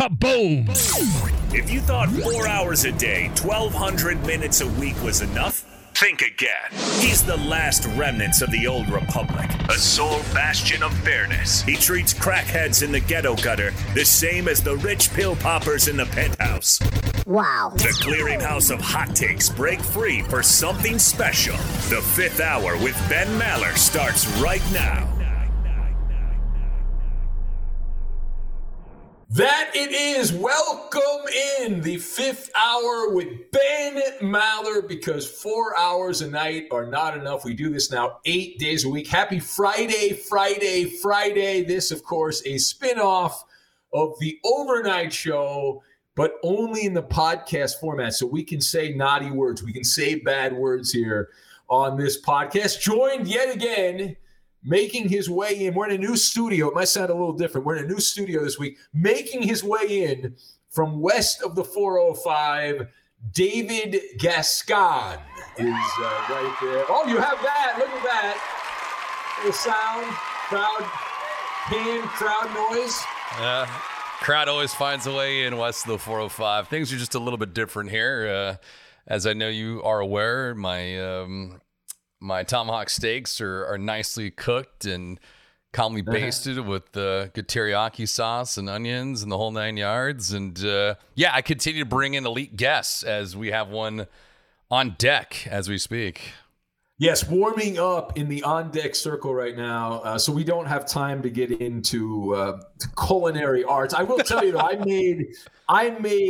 Kaboom! If you thought 4 hours a day, 1,200 minutes a week was enough, think again. He's the last remnants of the old republic, a sole bastion of fairness. He treats crackheads in the ghetto gutter the same as the rich pill poppers in the penthouse. Wow. The clearinghouse of hot takes break free for something special. The Fifth Hour with Ben Maller starts right now. That it is. Welcome in the Fifth Hour with Ben Maller, because 4 hours a night are not enough. We do this now 8 days a week. Happy Friday. This, of course, a spinoff of the overnight show, but only in the podcast format. So we can say naughty words. We can say bad words here on this podcast. Joined yet again, making his way in. We're in a new studio. It might sound a little different. We're in a new studio this week. Making his way in from west of the 405, David Gascon is right there. Oh, you have that. Look at that. The sound, crowd noise. Crowd always finds a way in west of the 405. Things are just a little bit different here. As I know you are aware, my tomahawk steaks are nicely cooked and calmly basted with good teriyaki sauce and onions and the whole 9 yards. And I continue to bring in elite guests as we have one on deck as we speak. Yes, warming up in the on-deck circle right now, so we don't have time to get into culinary arts. I will tell you, though, I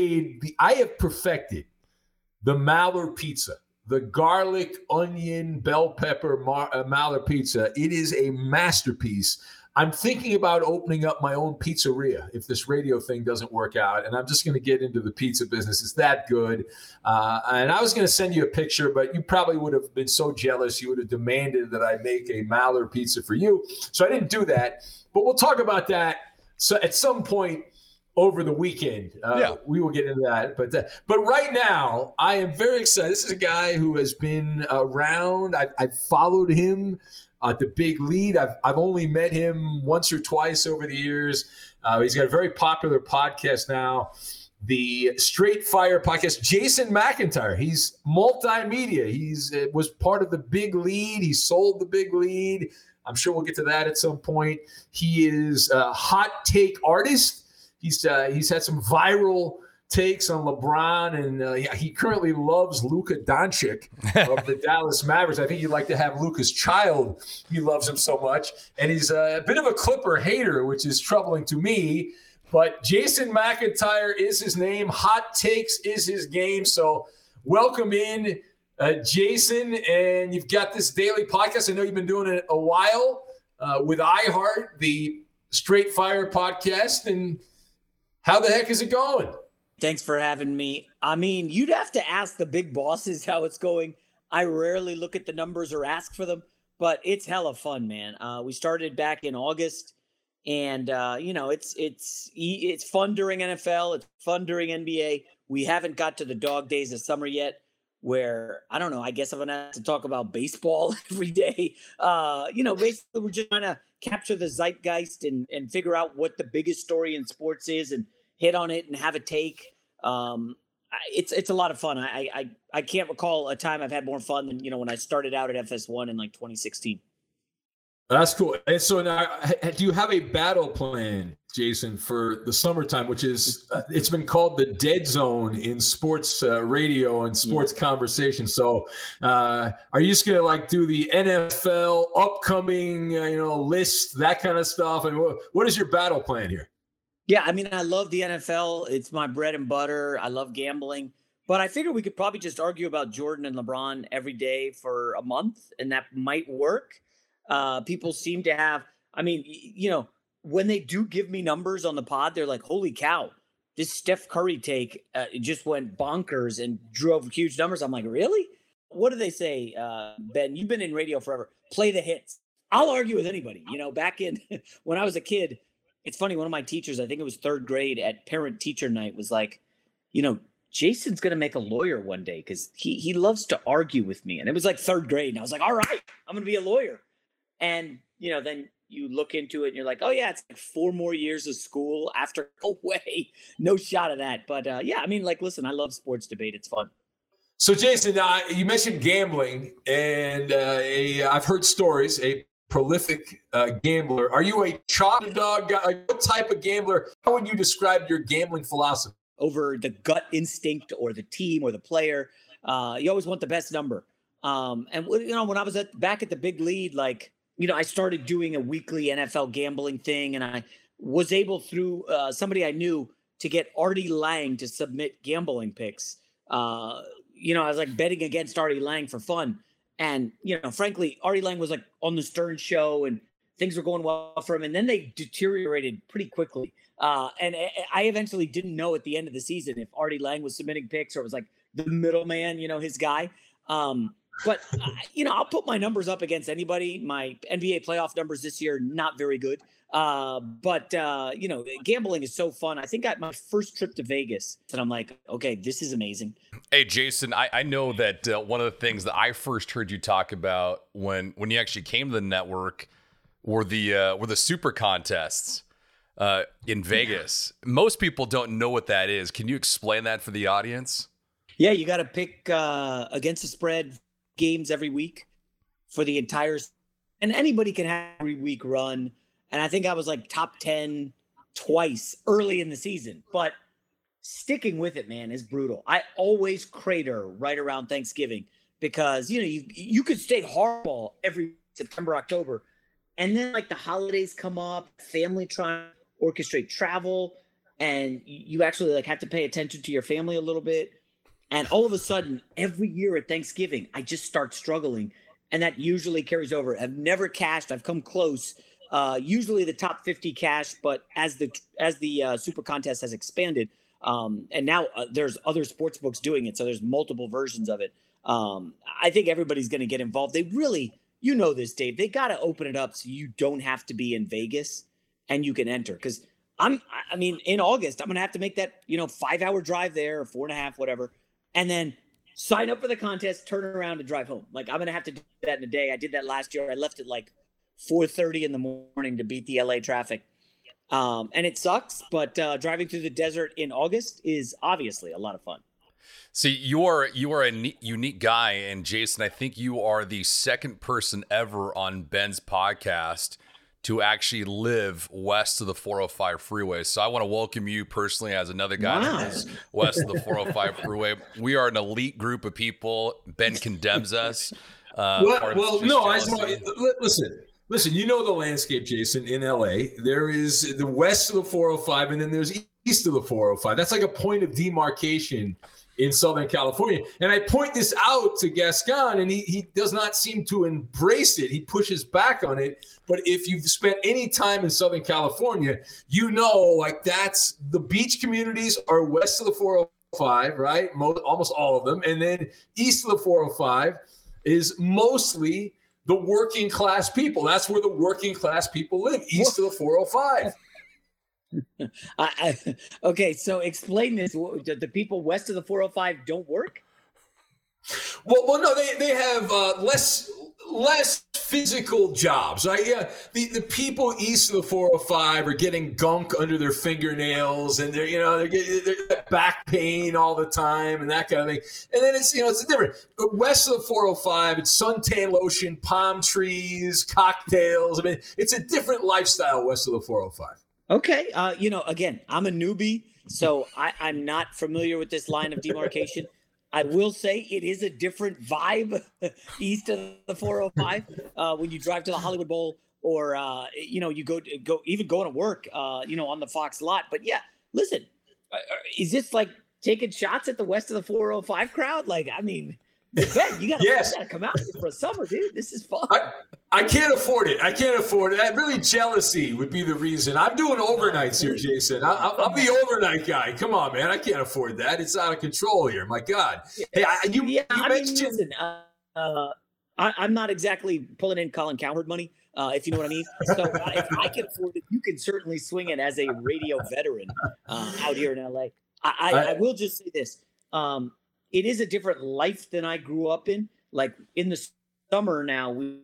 have perfected the Maller pizza, the garlic, onion, bell pepper Maller pizza. It is a masterpiece. I'm thinking about opening up my own pizzeria if this radio thing doesn't work out, and I'm just going to get into the pizza business. It's that good. And I was going to send you a picture, but you probably would have been so jealous you would have demanded that I make a Maller pizza for you. So I didn't do that, but we'll talk about that at some point over the weekend. We will get into that. But right now, I am very excited. This is a guy who has been around. I've followed him at the big lead. I've only met him once or twice over the years. He's got a very popular podcast now, the Straight Fire podcast. Jason McIntyre. He's multimedia. He's was part of the big lead. He sold the big lead. I'm sure we'll get to that at some point. He is a hot take artist. He's had some viral takes on LeBron, and he currently loves Luka Doncic of the Dallas Mavericks. I think he'd like to have Luka's child. He loves him so much. And he's a bit of a Clipper hater, which is troubling to me. But Jason McIntyre is his name. Hot takes is his game. So welcome in, Jason. And you've got this daily podcast. I know you've been doing it a while with iHeart, the Straight Fire podcast. And how the heck is it going? Thanks for having me. I mean, you'd have to ask the big bosses how it's going. I rarely look at the numbers or ask for them, but it's hella fun, man. We started back in August, and it's fun during NFL. It's fun during NBA. We haven't got to the dog days of summer yet, where I don't know. I guess I'm gonna have to talk about baseball every day. Basically, we're just trying to capture the zeitgeist and figure out what the biggest story in sports is and hit on it and have a take. It's a lot of fun. I can't recall a time I've had more fun than, when I started out at FS1 in 2016. That's cool. And so now, do you have a battle plan, Jason, for the summertime, which is, it's been called the dead zone in sports radio and sports conversation. So are you just going to do the NFL upcoming, list, that kind of stuff? And what is your battle plan here? Yeah, I mean, I love the NFL. It's my bread and butter. I love gambling. But I figure we could probably just argue about Jordan and LeBron every day for a month, and that might work. People seem to have, when they do give me numbers on the pod, they're like, holy cow, this Steph Curry take just went bonkers and drove huge numbers. I'm like, really? What do they say, Ben? You've been in radio forever. Play the hits. I'll argue with anybody. Back in when I was a kid, it's funny, one of my teachers, I think it was third grade at parent-teacher night, was like, Jason's going to make a lawyer one day because he loves to argue with me. And it was like third grade. And I was like, all right, I'm going to be a lawyer. And, then you look into it and you're like, oh yeah, it's like 4 more years of school after. No way, no shot of that. But yeah, I mean, like, listen, I love sports debate. It's fun. So Jason, you mentioned gambling, and I've heard stories. A prolific gambler. Are you a chop dog guy? Like, what type of gambler? How would you describe your gambling philosophy? Over the gut instinct or the team or the player, you always want the best number. And when I was back at the big lead, like, I started doing a weekly NFL gambling thing, and I was able through somebody I knew to get Artie Lang to submit gambling picks. I was like betting against Artie Lang for fun. And, frankly, Artie Lang was like on the Stern show and things were going well for him. And then they deteriorated pretty quickly. And I eventually didn't know at the end of the season if Artie Lang was submitting picks or it was like the middleman, his guy. But I'll put my numbers up against anybody. My NBA playoff numbers this year, not very good. But gambling is so fun. I think my first trip to Vegas, and I'm like, okay, this is amazing. Hey, Jason, I know that one of the things that I first heard you talk about when you actually came to the network were the super contests in Vegas. Most people don't know what that is. Can you explain that for the audience? Yeah, you got to pick against the spread games every week for the entire, and anybody can have every week run. And I think I was like top 10 twice early in the season, but sticking with it, man, is brutal. I always crater right around Thanksgiving because, you could stay hardball every September, October. And then like the holidays come up, family trying to orchestrate travel, and you actually like have to pay attention to your family a little bit. And all of a sudden, every year at Thanksgiving, I just start struggling. And that usually carries over. I've never cashed. I've come close. Usually the top 50 cash, but as the super contest has expanded, and now there's other sports books doing it. So there's multiple versions of it. I think everybody's going to get involved. They really, this, Dave, they got to open it up so you don't have to be in Vegas and you can enter. Cause in August, I'm going to have to make that, 5-hour drive there or 4.5, whatever. And then sign up for the contest, turn around and drive home. Like I'm going to have to do that in a day. I did that last year. I left at like 4:30 in the morning to beat the LA traffic. And it sucks, but driving through the desert in August is obviously a lot of fun. See, you are a unique guy. And Jason, I think you are the second person ever on Ben's podcast to actually live west of the 405 freeway. So I want to welcome you personally as another guy who lives west of the 405 freeway. We are an elite group of people. Ben condemns us. Listen, you know the landscape, Jason, in LA. There is the west of the 405 and then there's east of the 405. That's like a point of demarcation in Southern California. And I point this out to Gascon, and he does not seem to embrace it. He pushes back on it. But if you've spent any time in Southern California, like that's the beach communities are west of the 405, right? Almost all of them. And then east of the 405 is mostly the working class people. That's where the working class people live, east of the 405. Okay, so explain this. The people west of the 405 don't work? Well, no, they have less physical jobs, right? Yeah, the people east of the 405 are getting gunk under their fingernails, and they're getting back pain all the time and that kind of thing. And then it's different. But west of the 405, it's suntan lotion, palm trees, cocktails. I mean, it's a different lifestyle west of the 405. Okay. Again, I'm a newbie, so I'm not familiar with this line of demarcation. I will say it is a different vibe east of the 405 when you drive to the Hollywood Bowl or, you go even going to work, on the Fox lot. But yeah, listen, is this like taking shots at the west of the 405 crowd? Like, I mean, Ben, you gotta come out here for a summer, dude. This is fun. I can't afford it. Really, jealousy would be the reason. I'm doing overnights here, Jason. I'm the overnight guy. Come on, man. I can't afford that. It's out of control here. My God. Hey, you mentioned. Listen, I'm not exactly pulling in Colin Cowherd money, if you know what I mean. So if I can afford it, you can certainly swing it as a radio veteran out here in LA. I will just say this. It is a different life than I grew up in. Like in the summer now, we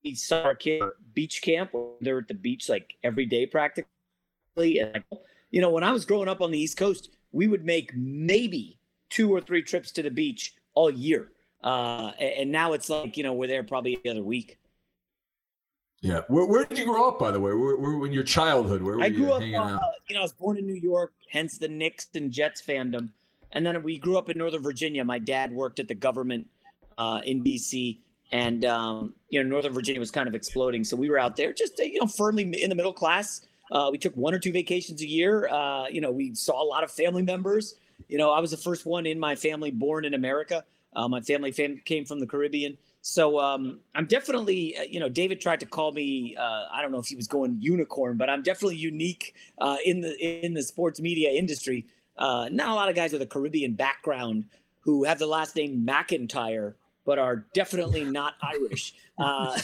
saw our kid beach camp. They're at the beach like every day practically. And when I was growing up on the East Coast, we would make maybe 2 or 3 trips to the beach all year. And now it's like, we're there probably the other week. Yeah. Where did you grow up, by the way? Where in your childhood? Where were I you grew up, hanging out? I was born in New York, hence the Knicks and Jets fandom. And then we grew up in Northern Virginia. My dad worked at the government in D.C., and Northern Virginia was kind of exploding. So we were out there just, firmly in the middle class. We took 1 or 2 vacations a year. We saw a lot of family members. I was the first one in my family born in America. My family came from the Caribbean. So I'm definitely, David tried to call me, I don't know if he was going unicorn, but I'm definitely unique in the sports media industry. Not a lot of guys with a Caribbean background who have the last name McIntyre, but are definitely not Irish. I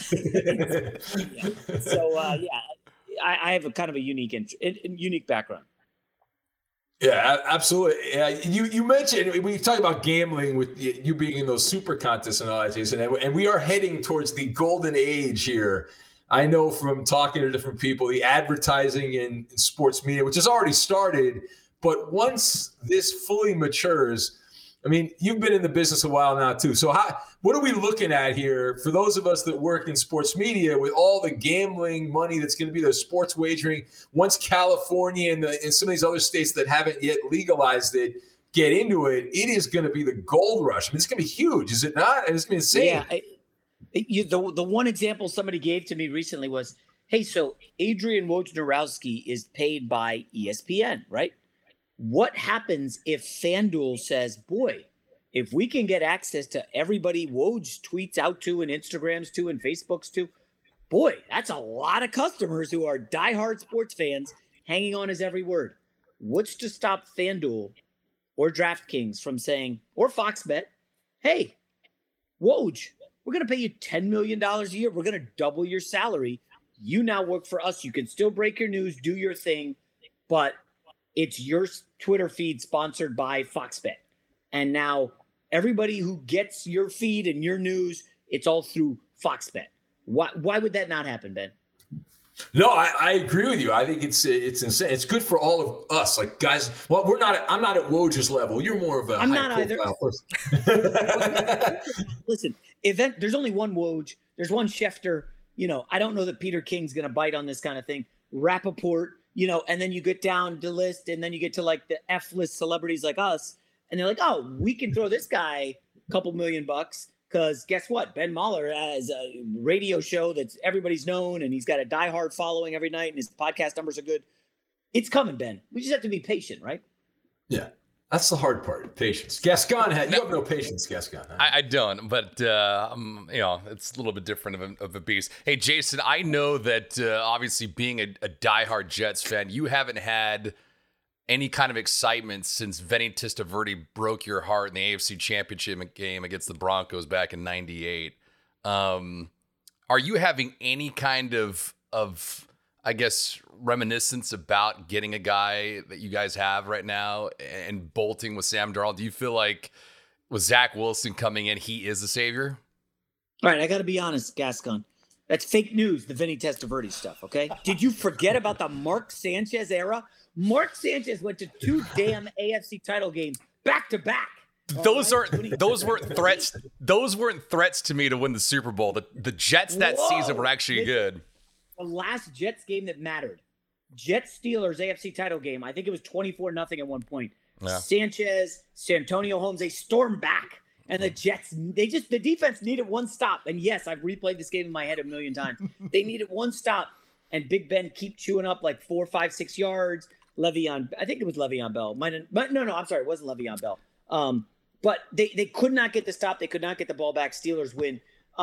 have a kind of a unique background. Yeah, absolutely. Yeah, you mentioned when you talk about gambling with you being in those super contests and all that, Jason, and we are heading towards the golden age here. I know from talking to different people, the advertising in sports media, which has already started, but once this fully matures, I mean, you've been in the business a while now too. So what are we looking at here for those of us that work in sports media with all the gambling money that's going to be there, sports wagering, once California and some of these other states that haven't yet legalized it get into it, it is going to be the gold rush. I mean, it's going to be huge, is it not? And it's going to be insane. Yeah. The one example somebody gave to me recently was, hey, so Adrian Wojnarowski is paid by ESPN, right? What happens if FanDuel says, boy, if we can get access to everybody Woj tweets out to and Instagrams to and Facebooks to, boy, that's a lot of customers who are diehard sports fans hanging on his every word. What's to stop FanDuel or DraftKings from saying, or Fox Bet, hey, Woj, we're going to pay you $10 million a year. We're going to double your salary. You now work for us. You can still break your news, do your thing, but it's your Twitter feed sponsored by Fox Bet. And now everybody who gets your feed and your news, it's all through Fox Bet. Why would that not happen, Ben? No, I agree with you. I think it's insane. It's good for all of us, like guys. Well, I'm not at Woj's level. You're more of a. I'm not either. Listen, there's only one Woj. There's one Schefter. I don't know that Peter King's going to bite on this kind of thing. Rappaport. And then you get down the list, and then you get to like the F-list celebrities like us, and they're like, oh, we can throw this guy a couple $1 million because guess what? Ben Mahler has a radio show that's everybody's known, and he's got a diehard following every night, and his podcast numbers are good. It's coming, Ben. We just have to be patient, right? Yeah. That's the hard part, patience. Gascon, you have no patience, Gascon. Huh? I don't, but it's a little bit different of a beast. Hey, Jason, I know that obviously being a diehard Jets fan, you haven't had any kind of excitement since Vinny Testaverde broke your heart in the AFC Championship game against the Broncos back in '98. Are you having any kind of I guess, reminiscence about getting a guy that you guys have right now and bolting with Sam Darnold? Do you feel like with Zach Wilson coming in, he is the savior? All right, I got to be honest, Gascon. That's fake news, the Vinny Testaverde stuff, okay? Did you forget about the Mark Sanchez era? Mark Sanchez went to 2 damn AFC title games back-to-back. Those weren't threats. Those weren't threats to me to win the Super Bowl. The Jets that season were actually good. The last Jets game that mattered, Jets-Steelers AFC title game, I think it was 24-0 at one point. Yeah. Sanchez, Santonio Holmes, they stormed back. And the Jets, the defense needed one stop. And yes, I've replayed this game in my head a million times. They needed one stop. And Big Ben keep chewing up like 4, 5, 6 yards. I think it was Le'Veon Bell. No, I'm sorry. It wasn't Le'Veon Bell. But they could not get the stop. They could not get the ball back. Steelers win.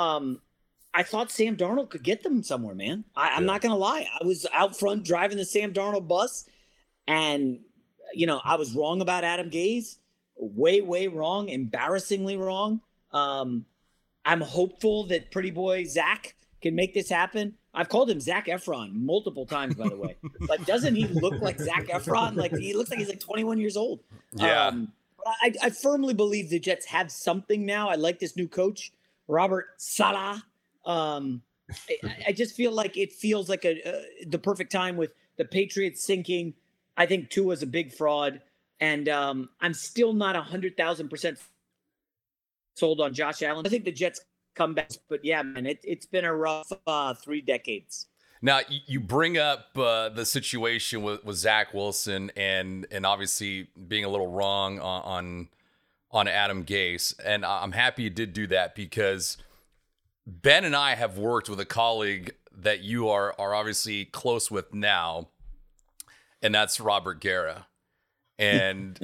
I thought Sam Darnold could get them somewhere, man. I'm not going to lie. I was out front driving the Sam Darnold bus, and, I was wrong about Adam Gase. Way, way wrong. Embarrassingly wrong. I'm hopeful that pretty boy Zach can make this happen. I've called him Zac Efron multiple times, by the way. Like, doesn't he look like Zac Efron? Like, he looks like he's like 21 years old. Yeah. But I firmly believe the Jets have something now. I like this new coach, Robert Saleh. I just feel like it feels like the perfect time with the Patriots sinking. I think Tua's a big fraud, and I'm still not 100,000% sold on Josh Allen. I think the Jets come back, but yeah, man, it's been a rough 3 decades. Now you bring up the situation with Zach Wilson and obviously being a little wrong on Adam Gase, and I'm happy you did do that because Ben and I have worked with a colleague that you are obviously close with now, and that's Robert Guerra. And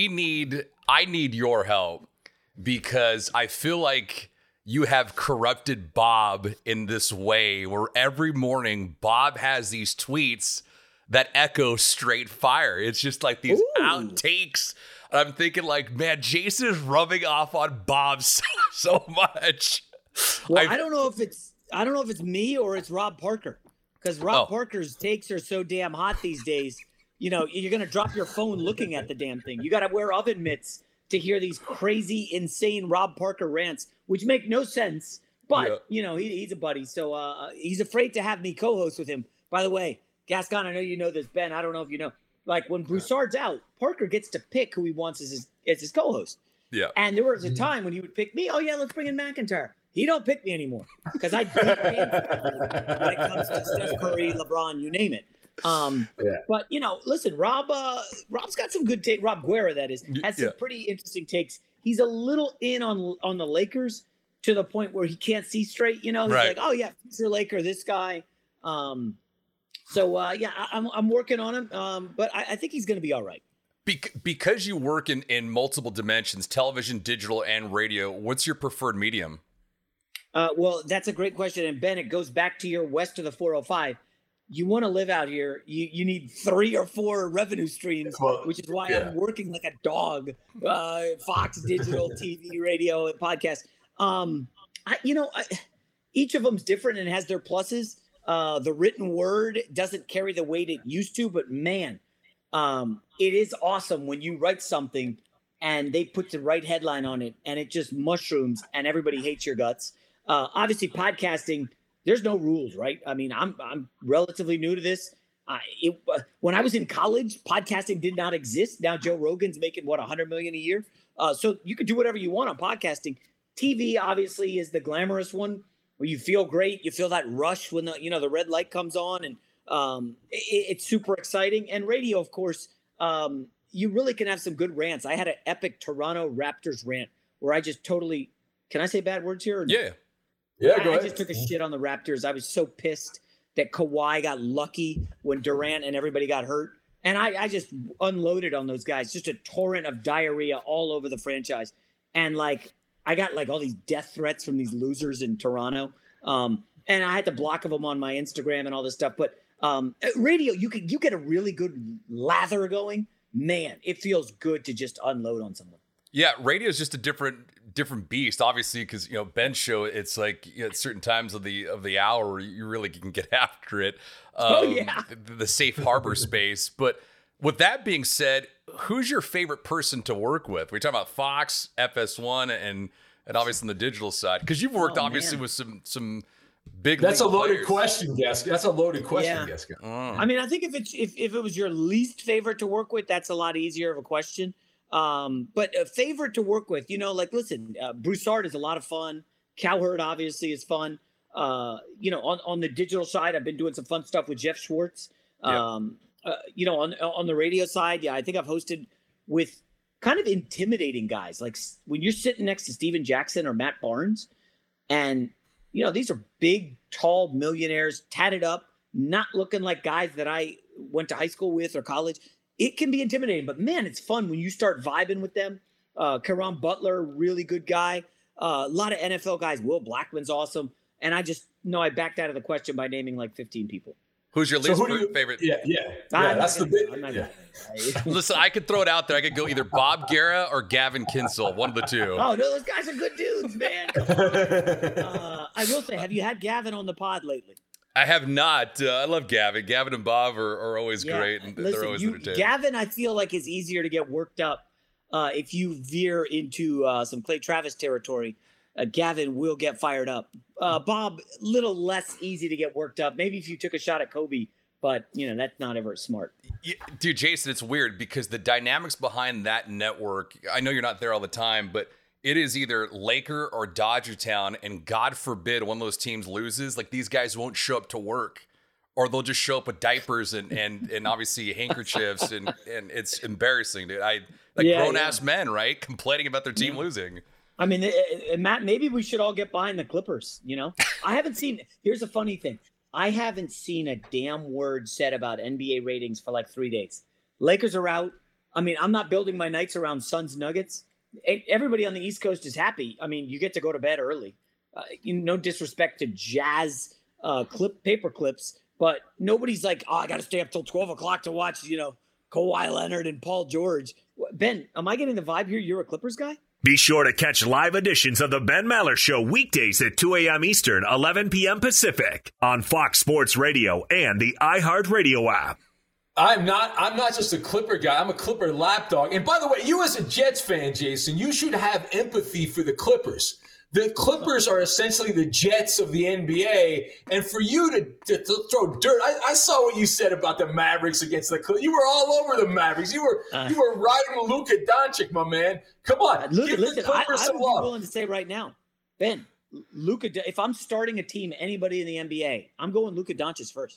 I need your help because I feel like you have corrupted Bob in this way where every morning Bob has these tweets that echo straight fire. It's just like these outtakes. I'm thinking like, man, Jason is rubbing off on Bob so much. Well, I don't know if it's me or it's Rob Parker, because Rob Parker's takes are so damn hot these days. You know, you're gonna drop your phone looking at the damn thing. You got to wear oven mitts to hear these crazy, insane Rob Parker rants, which make no sense. But you know, he's a buddy, so he's afraid to have me co-host with him. By the way, Gascon, I know you know this, Ben. I don't know if you know. Like when Broussard's out, Parker gets to pick who he wants as his co-host. Yeah. And there was a time when he would pick me. Oh yeah, let's bring in McIntyre. He don't pick me anymore because I beat him when it comes to Steph Curry, LeBron, you name it. But you know, listen, Rob's got some good take. Rob Guerra, that is, has some pretty interesting takes. He's a little in on the Lakers to the point where he can't see straight. You know, he's like, oh yeah, future Laker, this guy. I'm working on him, but I think he's going to be all right. Because you work in multiple dimensions, television, digital, and radio, what's your preferred medium? Well, that's a great question. And Ben, it goes back to your west of the 405. You want to live out here, you need 3 or 4 revenue streams, which is why I'm working like a dog. Fox, digital, TV, radio, and podcast. Each of them's different and has their pluses. The written word doesn't carry the weight it used to, but man, it is awesome when you write something and they put the right headline on it and it just mushrooms and everybody hates your guts. Obviously, podcasting, there's no rules, right? I mean, I'm relatively new to this. When I was in college, podcasting did not exist. Now Joe Rogan's making $100 million a year, so you can do whatever you want on podcasting. TV obviously is the glamorous one where you feel great, you feel that rush when the red light comes on, and it's super exciting. And radio, of course, you really can have some good rants. I had an epic Toronto Raptors rant where I just totally. Can I say bad words here? Or no? Yeah, go ahead. I just took a shit on the Raptors. I was so pissed that Kawhi got lucky when Durant and everybody got hurt. And I just unloaded on those guys, just a torrent of diarrhea all over the franchise. And I got all these death threats from these losers in Toronto. And I had to block them on my Instagram and all this stuff. But radio, you get a really good lather going. Man, it feels good to just unload on someone. Yeah, radio is just a different beast, obviously, because Ben's show, it's like at certain times of the hour you really can get after it. The safe harbor space. But with that being said, who's your favorite person to work with? We're talking about Fox, FS1, and obviously on the digital side, because you've worked with some big. That's a loaded question, Gas. That's a loaded question, Gas. I mean, I think if it was your least favorite to work with, that's a lot easier of a question. But a favorite to work with, listen, Broussard is a lot of fun. Cowherd obviously is fun. On the digital side, I've been doing some fun stuff with Jeff Schwartz. On the radio side, I think I've hosted with kind of intimidating guys. Like when you're sitting next to Steven Jackson or Matt Barnes, and these are big, tall millionaires, tatted up, not looking like guys that I went to high school with or college. It can be intimidating, but man, it's fun when you start vibing with them. Caron Butler, really good guy. A lot of NFL guys. Will Blackman's awesome. And I just I backed out of the question by naming 15 people. Who's your least favorite? Yeah. That's the bit. Listen, I could throw it out there. I could go either Bob Guerra or Gavin Kinsel, one of the two. Oh, no, those guys are good dudes, man. I will say, have you had Gavin on the pod lately? I have not. I love Gavin. Gavin and Bob are always great. And listen, they're always entertaining. Gavin, I feel like is easier to get worked up if you veer into some Clay Travis territory. Gavin will get fired up. Bob, little less easy to get worked up. Maybe if you took a shot at Kobe, but that's not ever smart. Yeah, dude, Jason, it's weird because the dynamics behind that network, I know you're not there all the time, but it is either Laker or Dodger Town, and God forbid one of those teams loses, like these guys won't show up to work, or they'll just show up with diapers and obviously handkerchiefs, and it's embarrassing, dude. Grown-ass men, right? Complaining about their team losing. I mean, Matt, maybe we should all get behind the Clippers, I haven't seen – here's a funny thing. I haven't seen a damn word said about NBA ratings for like 3 days. Lakers are out. I mean, I'm not building my nights around Suns Nuggets. Everybody on the East Coast is happy. I mean, you get to go to bed early. No disrespect to Jazz paper clips, but nobody's like, I got to stay up till 12 o'clock to watch, Kawhi Leonard and Paul George. Ben, am I getting the vibe here? You're a Clippers guy? Be sure to catch live editions of the Ben Maller Show weekdays at 2 a.m. Eastern, 11 p.m. Pacific on Fox Sports Radio and the iHeartRadio app. I'm not just a Clipper guy. I'm a Clipper lapdog. And by the way, you as a Jets fan, Jason, you should have empathy for the Clippers. The Clippers are essentially the Jets of the NBA, and for you to throw dirt, I saw what you said about the Mavericks against the Clippers. You were all over the Mavericks. You were riding Luka Doncic, my man. Come on, give the Clippers some love. I'm willing to say right now, Ben, Luka. If I'm starting a team, anybody in the NBA, I'm going Luka Doncic first.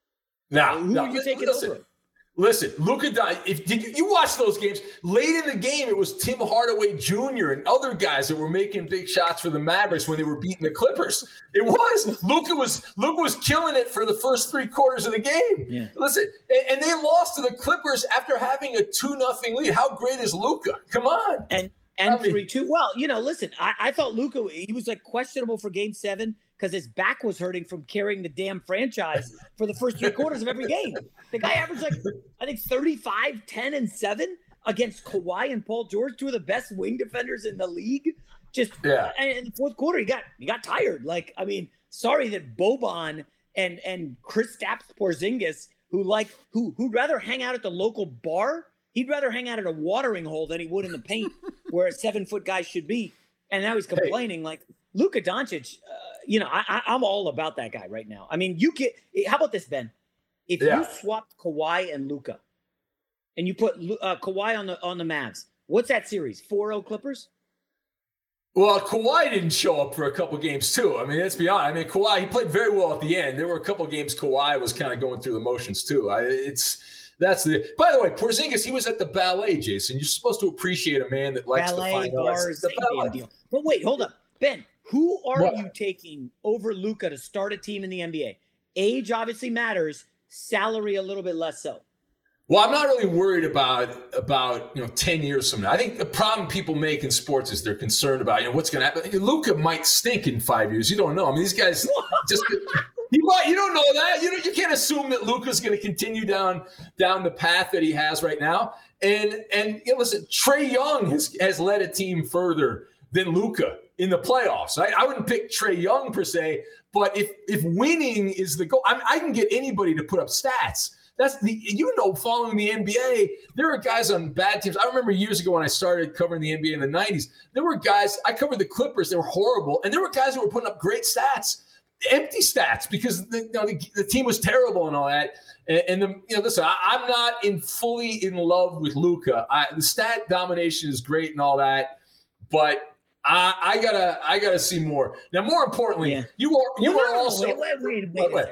Now, who are you taking over? Listen, Luka Doncic. Did you watch those games? Late in the game, it was Tim Hardaway Jr. and other guys that were making big shots for the Mavericks when they were beating the Clippers. It was Luka was killing it for the first 3 quarters of the game. Yeah. Listen, and they lost to the Clippers after having a 2-0 lead. How great is Luka? Come on. And 3-2. Well, listen, I thought Luka, he was like questionable for Game 7 because his back was hurting from carrying the damn franchise for the first 3 quarters of every game. The guy averaged I think 35, 10, and 7 against Kawhi and Paul George, 2 of the best wing defenders in the league. And in the fourth quarter, he got tired. Sorry that Boban and Kristaps Porzingis, who'd rather hang out at the local bar, he'd rather hang out at a watering hole than he would in the paint where a 7-foot guy should be. And now he's complaining Luka Doncic. I'm all about that guy right now. I mean, how about this, Ben? If you swapped Kawhi and Luka, and you put Kawhi on the Mavs, what's that series? 4-0 Clippers? Well, Kawhi didn't show up for a couple games too. I mean, let's be honest. I mean, Kawhi, he played very well at the end. There were a couple games Kawhi was kind of going through the motions too. By the way, Porzingis, he was at the ballet, Jason. You're supposed to appreciate a man that likes ballet, to find bars, the ballet deal. But wait, hold up, Ben. Who are you taking over Luka to start a team in the NBA? Age obviously matters. Salary a little bit less so. Well, I'm not really worried about 10 years from now. I think the problem people make in sports is they're concerned about what's going to happen. Luka might stink in 5 years. You don't know. I mean, these guys just you don't know that. You can't assume that Luka's going to continue down the path that he has right now. And listen, Trae Young has led a team further than Luka in the playoffs. I wouldn't pick Trae Young per se, but if winning is the goal, I can get anybody to put up stats. That's following the NBA, there are guys on bad teams. I remember years ago when I started covering the NBA in the 90s, there were guys, I covered the Clippers, they were horrible, and there were guys who were putting up great stats, empty stats, because the team was terrible and all that. Listen, I'm not fully in love with Luka. The stat domination is great and all that, but I gotta see more. Now, more importantly, you are also wait.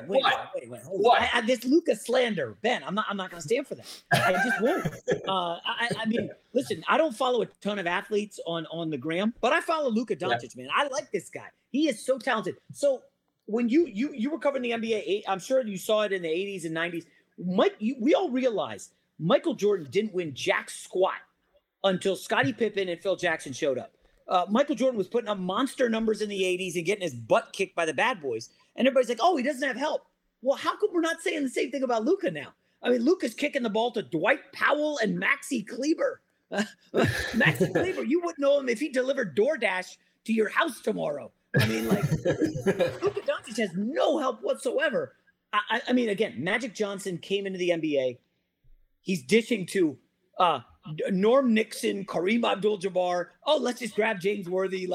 What? This Luka slander, Ben. I'm not gonna stand for that. I just won't. I mean, listen, I don't follow a ton of athletes on the gram, but I follow Luka Doncic, man. I like this guy. He is so talented. So when you were covering the NBA, I'm sure you saw it in the 80s and 90s. We all realized Michael Jordan didn't win jack squat until Scottie Pippen and Phil Jackson showed up. Michael Jordan was putting up monster numbers in the 80s and getting his butt kicked by the bad boys. And everybody's like, oh, he doesn't have help. Well, how come we're not saying the same thing about Luka now? I mean, Luka's kicking the ball to Dwight Powell and Maxi Kleber. Maxi Kleber, you wouldn't know him if he delivered DoorDash to your house tomorrow. I mean, Luka Doncic has no help whatsoever. I mean, again, Magic Johnson came into the NBA. He's dishing to Norm Nixon, Kareem Abdul-Jabbar. Oh, let's just grab James Worthy.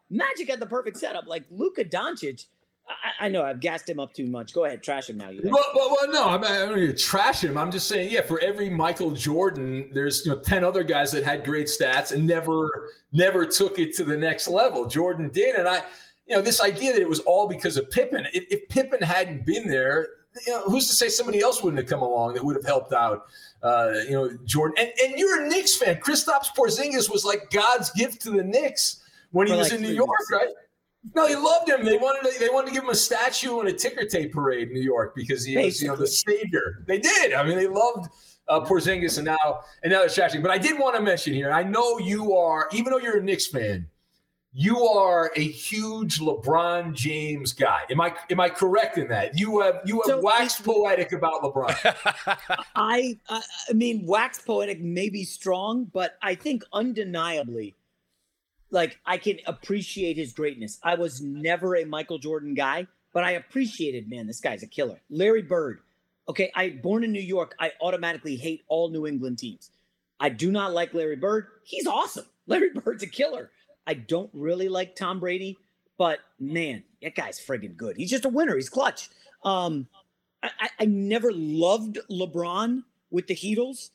Magic had the perfect setup. Like Luka Doncic, I know I've gassed him up too much. Go ahead, trash him now. Well, no, I'm not going to trash him. I'm just saying, yeah, for every Michael Jordan, there's 10 other guys that had great stats and never took it to the next level. Jordan did, and this idea that it was all because of Pippen. If Pippen hadn't been there, who's to say somebody else wouldn't have come along that would have helped out, Jordan. And you're a Knicks fan. Kristaps Porzingis was like God's gift to the Knicks when he was in New York, right? No, he loved him. They wanted to give him a statue and a ticker tape parade in New York because he was, the savior. They did. I mean, they loved Porzingis, and now they're trashing. But I did want to mention here. I know you are, even though you're a Knicks fan, you are a huge LeBron James guy. Am I correct in that? You have waxed poetic about LeBron. I mean, wax poetic may be strong, but I think undeniably, like, I can appreciate his greatness. I was never a Michael Jordan guy, but I appreciated, man, this guy's a killer. Larry Bird. Okay, born in New York, I automatically hate all New England teams. I do not like Larry Bird. He's awesome. Larry Bird's a killer. I don't really like Tom Brady, but man, that guy's friggin' good. He's just a winner. He's clutch. I never loved LeBron with the Heatles.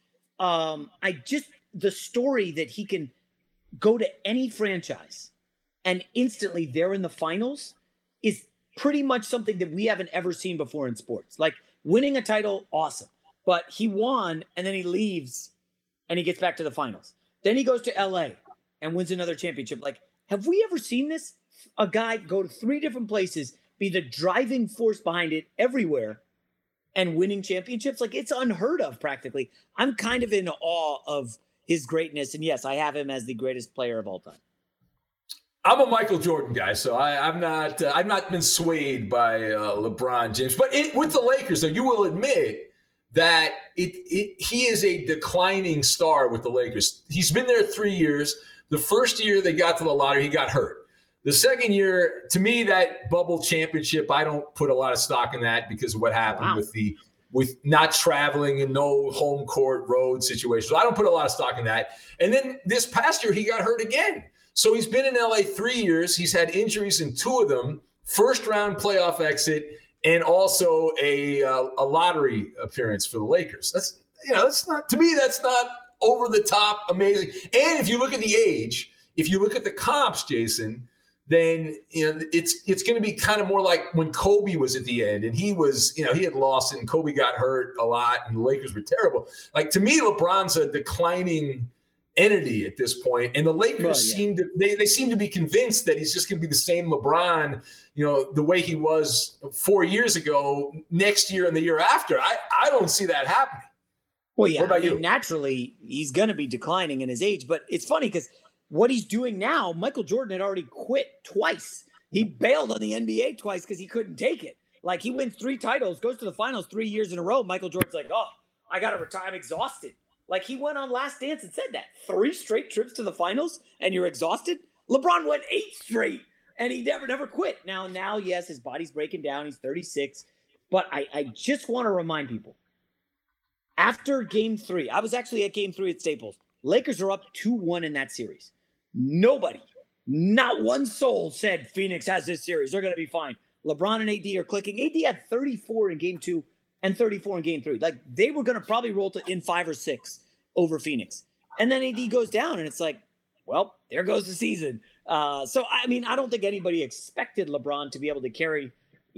The story that he can go to any franchise and instantly they're in the finals is pretty much something that we haven't ever seen before in sports. Like winning a title, awesome. But he won and then he leaves and he gets back to the finals. Then he goes to LA and wins another championship. Like, have we ever seen this? A guy go to 3 different places, be the driving force behind it everywhere and winning championships? Like, it's unheard of practically. I'm kind of in awe of his greatness. And yes, I have him as the greatest player of all time. I'm a Michael Jordan guy, so I've not been swayed by LeBron James. But with the Lakers, though, you will admit that he is a declining star with the Lakers. He's been there 3 years. The first year they got to the lottery, he got hurt. The second year, to me, that bubble championship, I don't put a lot of stock in that because of what happened with not traveling and no home court road situation. So I don't put a lot of stock in that. And then this past year, he got hurt again. So he's been in LA 3 years. He's had injuries in 2 of them, first round playoff exit, and also a lottery appearance for the Lakers. That's not, to me, that's not over the top amazing. And if you look at the age, if you look at the comps, Jason, then it's going to be kind of more like when Kobe was at the end and he was, he had lost and Kobe got hurt a lot and the Lakers were terrible. Like, to me, LeBron's a declining entity at this point, and the Lakers seem to be convinced that he's just going to be the same LeBron, the way he was 4 years ago, next year and the year after. I don't see that happening. Well, yeah, what about you? Naturally, he's going to be declining in his age, but it's funny because what he's doing now, Michael Jordan had already quit twice. He bailed on the NBA twice because he couldn't take it. Like, he wins 3 titles, goes to the finals 3 years in a row. Michael Jordan's like, oh, I got to retire. I'm exhausted. Like, he went on Last Dance and said that. 3 straight trips to the finals and you're exhausted? LeBron went 8 straight and he never quit. Now, yes, his body's breaking down. He's 36. But I just want to remind people, after Game 3, I was actually at Game 3 at Staples. Lakers are up 2-1 in that series. Nobody, not one soul said Phoenix has this series. They're going to be fine. LeBron and AD are clicking. AD had 34 in Game 2 and 34 in Game 3. Like, they were going to probably roll in 5 or 6 over Phoenix. And then AD goes down, and it's like, well, there goes the season. So, I mean, I don't think anybody expected LeBron to be able to carry,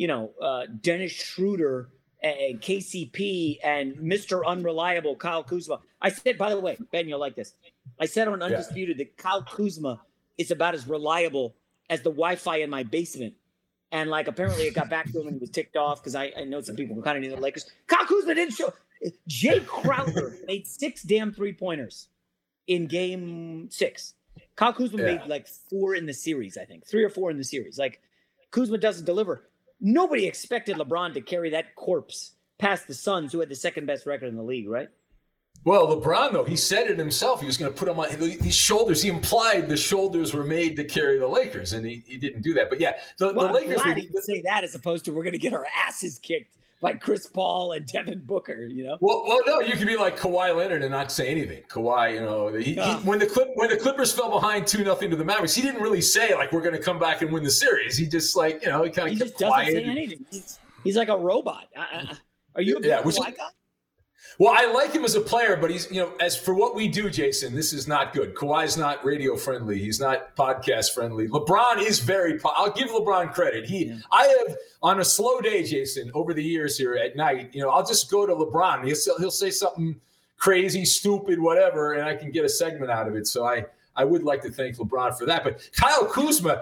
Dennis Schroeder and KCP and Mr. Unreliable Kyle Kuzma. I said, by the way, Ben, you'll like this. I said on Undisputed that Kyle Kuzma is about as reliable as the Wi-Fi in my basement. And, like, apparently it got back to him and he was ticked off because I know some people who kind of knew the Lakers. Kyle Kuzma didn't show. Jay Crowder made 6 damn 3-pointers in Game 6. Kyle Kuzma made, like, 4 in the series, I think. 3 or 4 in the series. Like, Kuzma doesn't deliver. Nobody expected LeBron to carry that corpse past the Suns, who had the second best record in the league, right? Well, LeBron, though, he said it himself. He was going to put them on these shoulders. He implied the shoulders were made to carry the Lakers, and he didn't do that. But, yeah, the Lakers. I'm glad he would say that as opposed to we're going to get our asses kicked like Chris Paul and Devin Booker, Well, no, you could be like Kawhi Leonard and not say anything. Kawhi, he, when the Clippers fell behind 2-0 to the Mavericks, he didn't really say like we're going to come back and win the series. He just he kind of kept just quiet. Doesn't say anything. He's like a robot. Are you a big Kawhi guy? Well, I like him as a player, but he's, as for what we do, Jason, this is not good. Kawhi's not radio friendly. He's not podcast friendly. LeBron is I'll give LeBron credit. I have, on a slow day, Jason, over the years here at night, I'll just go to LeBron. He'll say something crazy, stupid, whatever, and I can get a segment out of it. So I would like to thank LeBron for that. But Kyle Kuzma,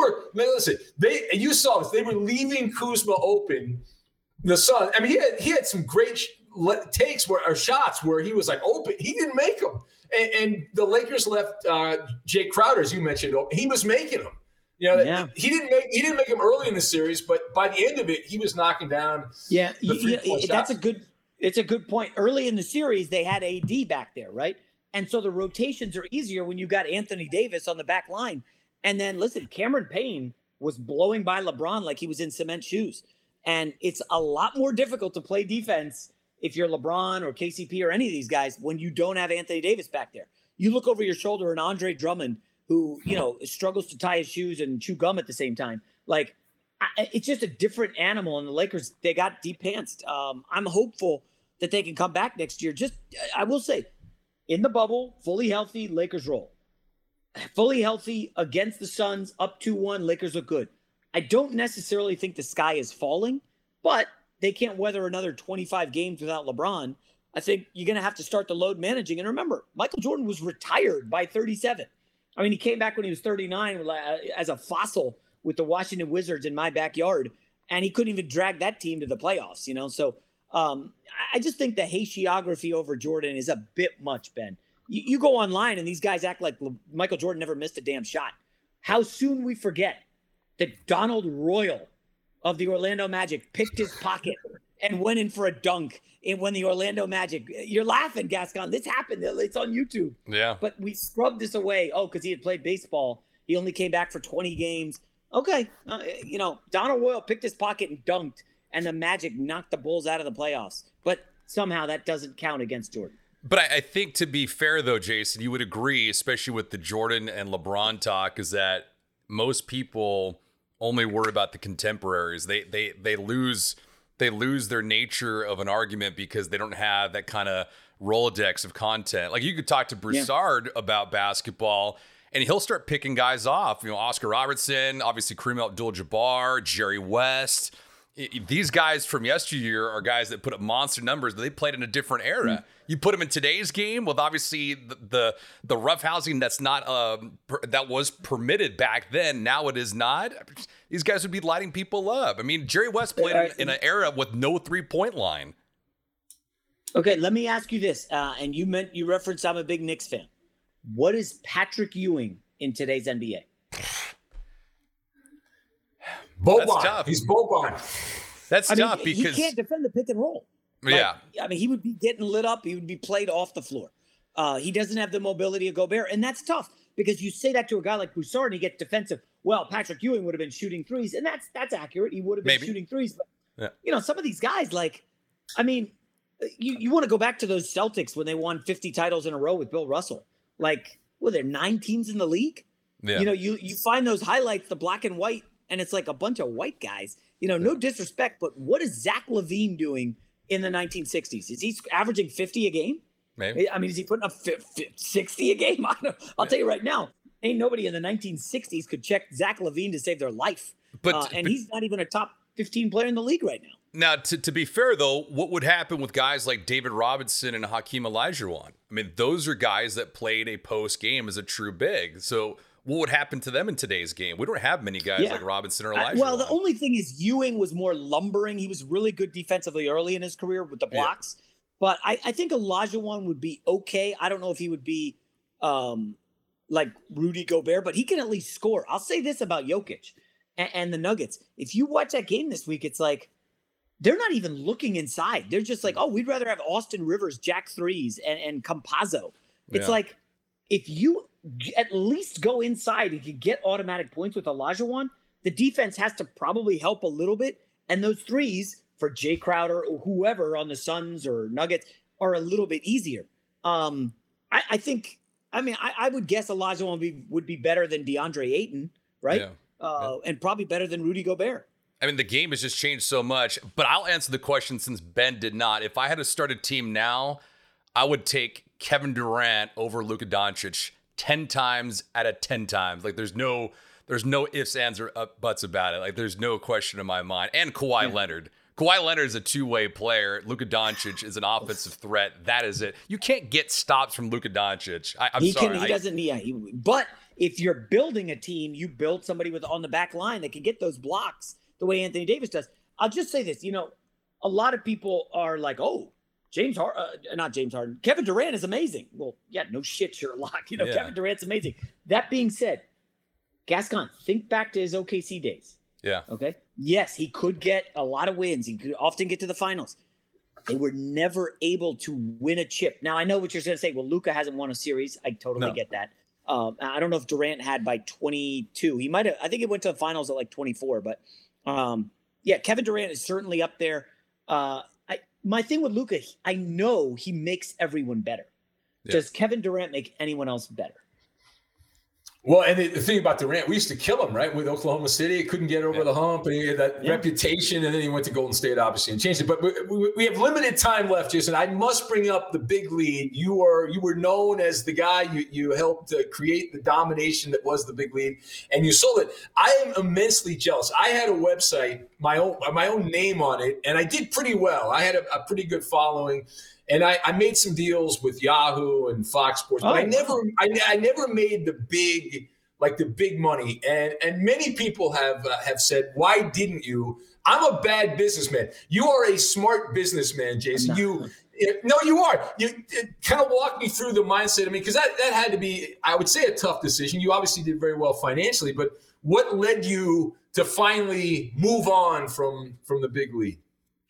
you saw this. They were leaving Kuzma open. The Suns, I mean, he had some great takes or shots where he was like open. He didn't make them. And the Lakers left Jay Crowder, as you mentioned. He was making them. He didn't make them early in the series, but by the end of it, he was knocking down. Yeah, it's a good point. Early in the series, they had AD back there, right? And so the rotations are easier when you got Anthony Davis on the back line. And then listen, Cameron Payne was blowing by LeBron like he was in cement shoes. And it's a lot more difficult to play defense if you're LeBron or KCP or any of these guys when you don't have Anthony Davis back there. You look over your shoulder and Andre Drummond, who, struggles to tie his shoes and chew gum at the same time. Like, it's just a different animal. And the Lakers, they got deep-pantsed. I'm hopeful that they can come back next year. I will say, in the bubble, fully healthy, Lakers roll. Fully healthy against the Suns, up 2-1, Lakers look good. I don't necessarily think the sky is falling, but they can't weather another 25 games without LeBron. I think you're going to have to start the load managing. And remember, Michael Jordan was retired by 37. I mean, he came back when he was 39 as a fossil with the Washington Wizards in my backyard, and he couldn't even drag that team to the playoffs, So I just think the hagiography over Jordan is a bit much, Ben. You go online and these guys act like Michael Jordan never missed a damn shot. How soon we forget that Donald Royal of the Orlando Magic picked his pocket and went in for a dunk when the Orlando Magic. You're laughing, Gascon. This happened. It's on YouTube. Yeah. But we scrubbed this away. Oh, because he had played baseball. He only came back for 20 games. Okay. Donald Royal picked his pocket and dunked, and the Magic knocked the Bulls out of the playoffs. But somehow that doesn't count against Jordan. But I think, to be fair, though, Jason, you would agree, especially with the Jordan and LeBron talk, is that most people only worry about the contemporaries. They lose their nature of an argument because they don't have that kind of Rolodex of content. Like, you could talk to Broussard about basketball, and he'll start picking guys off. Oscar Robertson, obviously Kareem Abdul-Jabbar, Jerry West. These guys from yesteryear are guys that put up monster numbers, but they played in a different era. You put them in today's game with obviously the roughhousing that's not that was permitted back then. Now it is not. These guys would be lighting people up. I mean, Jerry West played in an era with no 3-point line. Okay, let me ask you this. And you referenced I'm a big Knicks fan. What is Patrick Ewing in today's NBA? Boban. He's Boban. That's tough because he can't defend the pick and roll. Yeah. I mean, he would be getting lit up. He would be played off the floor. He doesn't have the mobility of Gobert. And that's tough because you say that to a guy like Broussard and he gets defensive. Well, Patrick Ewing would have been shooting threes. And that's accurate. He would have been shooting threes. But, some of these guys, you want to go back to those Celtics when they won 50 titles in a row with Bill Russell. Were there 9 teams in the league? Yeah. You find those highlights, the black and white, and it's like a bunch of white guys. No disrespect, but what is Zach LaVine doing in the 1960s? Is he averaging 50 a game? Maybe. I mean, is he putting up 60 a game? I'll tell you right now, ain't nobody in the 1960s could check Zach LaVine to save their life. But he's not even a top 15 player in the league right now. Now, to be fair, though, what would happen with guys like David Robinson and Hakeem Olajuwon? I mean, those are guys that played a post game as a true big. So what would happen to them in today's game? We don't have many guys like Robinson or Olajuwon. Well, the only thing is Ewing was more lumbering. He was really good defensively early in his career with the blocks. Yeah. But I think Olajuwon would be okay. I don't know if he would be like Rudy Gobert, but he can at least score. I'll say this about Jokic and the Nuggets. If you watch that game this week, it's like they're not even looking inside. They're just like, oh, we'd rather have Austin Rivers jack threes and Campazzo. It's like if you at least go inside and you get automatic points with Olajuwon, the defense has to probably help a little bit. And those threes for Jay Crowder or whoever on the Suns or Nuggets are a little bit easier. I think, I would guess Elijah would be better than DeAndre Ayton, right? Yeah. And probably better than Rudy Gobert. I mean, the game has just changed so much, but I'll answer the question since Ben did not. If I had to start a team now, I would take Kevin Durant over Luka Doncic 10 times out of 10 times. Like there's no ifs, ands, or buts about it. Like there's no question in my mind. And Kawhi Leonard. Kawhi Leonard is a two-way player. Luka Doncic is an offensive threat. That is it. You can't get stops from Luka Doncic. I'm sorry. He doesn't. Yeah. But if you're building a team, you build somebody on the back line that can get those blocks the way Anthony Davis does. I'll just say this. A lot of people are like, oh, not James Harden. Kevin Durant is amazing. Well, yeah, no shit, Sherlock. Kevin Durant's amazing. That being said, Gascon, think back to his OKC days. Yeah. Okay. Yes, he could get a lot of wins. He could often get to the finals. They were never able to win a chip. Now, I know what you're going to say. Well, Luka hasn't won a series. I totally get that. I don't know if Durant had by 22. He might have. I think he went to the finals at like 24. But yeah, Kevin Durant is certainly up there. My thing with Luka, I know he makes everyone better. Yeah. Does Kevin Durant make anyone else better? Well, and the thing about Durant, we used to kill him, right? With Oklahoma City, couldn't get over the hump, and he had that reputation, and then he went to Golden State, obviously, and changed it. But we have limited time left, Jason. I must bring up the big lead. You were known as the guy you helped create the domination that was the big lead, and you sold it. I am immensely jealous. I had a website, my own name on it, and I did pretty well. I had a pretty good following. And I made some deals with Yahoo and Fox Sports, but I never made the big money. And many people have said, why didn't you? I'm a bad businessman. You are a smart businessman, Jason. No, you are. You kind of walk me through the mindset. I mean, because that had to be, I would say, a tough decision. You obviously did very well financially, but what led you to finally move on from the big league?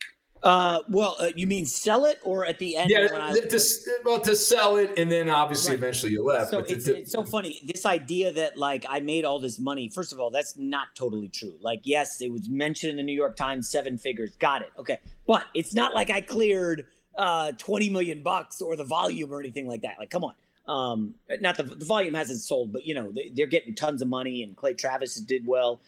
You mean sell it or at the end? Yeah, to sell it, and then obviously eventually you left. So it's so funny. This idea that like I made all this money. First of all, that's not totally true. Like, yes, it was mentioned in the New York Times, 7 figures. Got it. Okay, but it's not like I cleared $20 million or the volume or anything like that. Like, come on. Not the volume hasn't sold, but they're getting tons of money, and Clay Travis did well.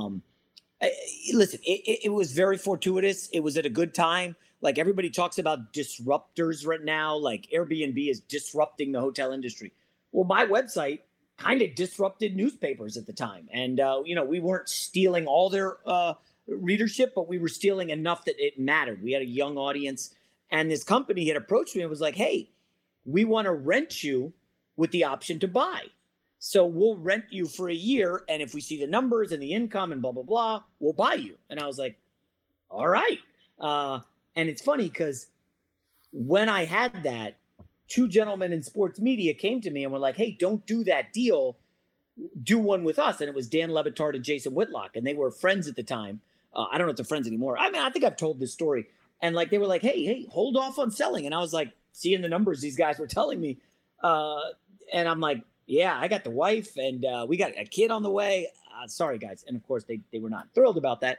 Listen, it was very fortuitous. It was at a good time. Like everybody talks about disruptors right now, like Airbnb is disrupting the hotel industry. Well, my website kind of disrupted newspapers at the time. And, we weren't stealing all their readership, but we were stealing enough that it mattered. We had a young audience, and this company had approached me and was like, hey, we want to rent you with the option to buy. So we'll rent you for a year, and if we see the numbers and the income and blah, blah, blah, we'll buy you. And I was like, all right. And it's funny because when I had that, 2 gentlemen in sports media came to me and were like, hey, don't do that deal. Do one with us. And it was Dan Le Batard and Jason Whitlock, and they were friends at the time. I don't know if they're friends anymore. I mean, I think I've told this story. And like they were like, hey, hold off on selling. And I was like, seeing the numbers these guys were telling me. And I'm like, yeah, I got the wife, and we got a kid on the way. Sorry, guys. And, of course, they were not thrilled about that.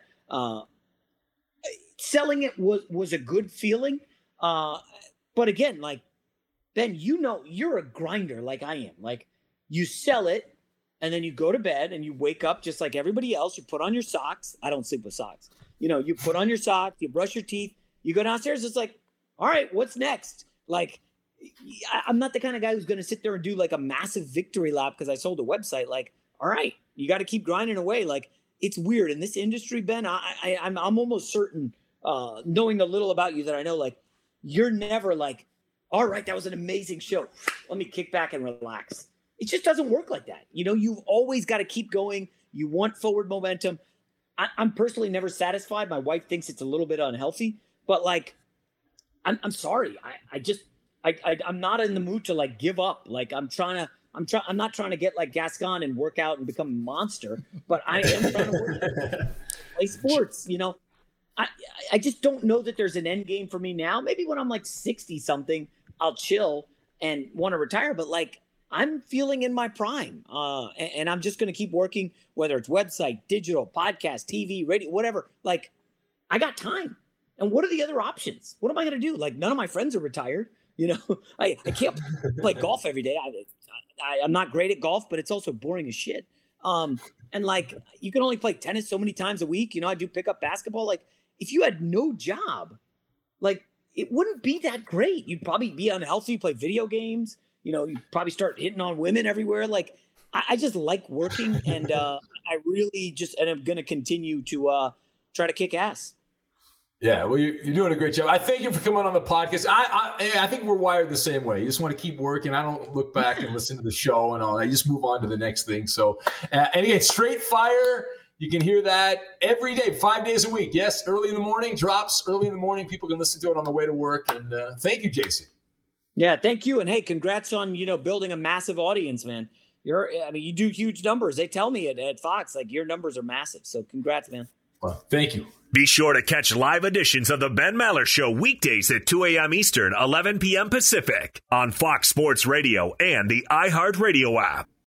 Selling it was a good feeling. But, again, like, Ben, you're a grinder like I am. Like, you sell it, and then you go to bed, and you wake up just like everybody else. You put on your socks. I don't sleep with socks. You put on your socks. You brush your teeth. You go downstairs. It's like, all right, what's next? Like, I'm not the kind of guy who's going to sit there and do like a massive victory lap because I sold a website. Like, all right, you got to keep grinding away. Like, it's weird in this industry, Ben. I'm almost certain, knowing the little about you that I know, like, you're never like, all right, that was an amazing show. Let me kick back and relax. It just doesn't work like that. You've always got to keep going. You want forward momentum. I'm personally never satisfied. My wife thinks it's a little bit unhealthy, but like, I'm sorry. I'm not in the mood to like give up. Like I'm not trying to get like Gascon and work out and become a monster, but I am trying to play sports. I just don't know that there's an end game for me now. Maybe when I'm like 60 something, I'll chill and want to retire. But like I'm feeling in my prime, and I'm just going to keep working, whether it's website, digital, podcast, TV, radio, whatever. Like I got time. And what are the other options? What am I going to do? Like, none of my friends are retired. You know, I can't play golf every day. I'm not great at golf, but it's also boring as shit. And like, you can only play tennis so many times a week. You know, I do pick up basketball. Like, if you had no job, like, it wouldn't be that great. You'd probably be unhealthy, play video games. You know, you'd probably start hitting on women everywhere. Like, I just like working, and I really just, and I'm going to continue to try to kick ass. Yeah, well, you're doing a great job. I thank you for coming on the podcast. I think we're wired the same way. You just want to keep working. I don't look back and listen to the show and all. I just move on to the next thing. So, and again, Straight Fire, you can hear that every day, 5 days a week. Yes, early in the morning, drops early in the morning. People can listen to it on the way to work. And thank you, Jason. Yeah, thank you. And hey, congrats on, building a massive audience, man. You do huge numbers. They tell me at Fox, like, your numbers are massive. So congrats, man. Well, thank you. Be sure to catch live editions of The Ben Maller Show weekdays at 2 a.m. Eastern, 11 p.m. Pacific on Fox Sports Radio and the iHeartRadio app.